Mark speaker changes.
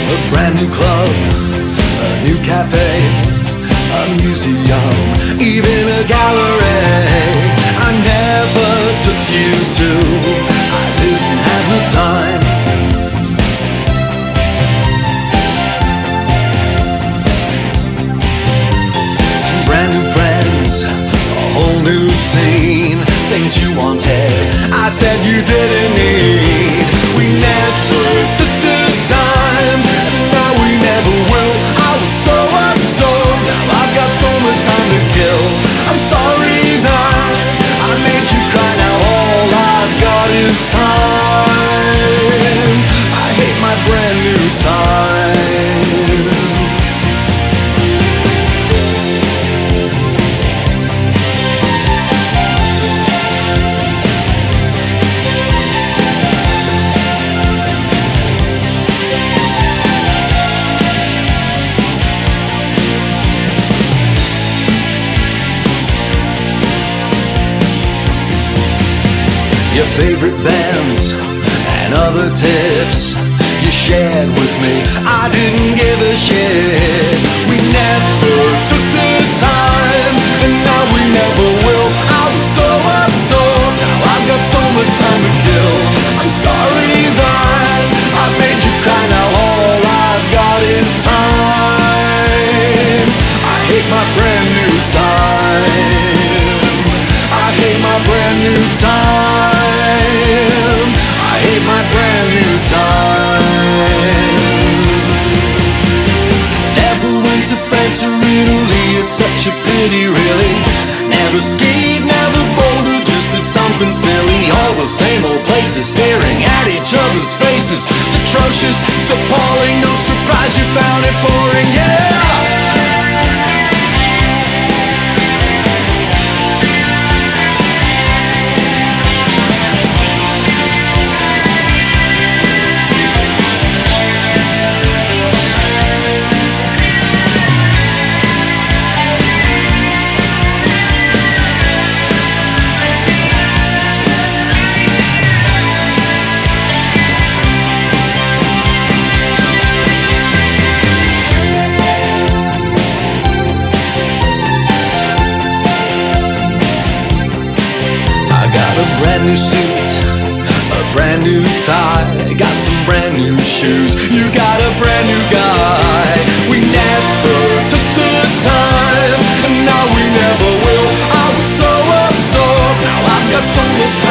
Speaker 1: A brand new club, a new cafe, a museum, even a gallery. I never took you to, I didn't have the time. Some brand new friends, a whole new scene, things you wanted, I said you didn't need. We never took the time, and now we never will. I was so absorbed, now I've got so much time to kill. I'm sorry that I made you cry, now all I've got is time. I hate my brand new time. Your favorite bands and other tips you shared with me, I didn't give a shit. We never took the time, and now we never will. I was so absorbed, now I've got so much time to kill. I'm sorry that I made you cry, now all I've got is time. I hate my brand new time. I hate my brand new time. I hate my brand new time. Never went to France or Italy, it's such a pity really. Never skied, never bouldered, just did something silly. All the same old places, staring at each other's faces. It's atrocious, it's appalling, no surprise you found it boring, yeah! A brand new suit, a brand new tie, got some brand new shoes, you got a brand new guy. We never took the time, and now we never will. I was so absorbed, now I've got so much time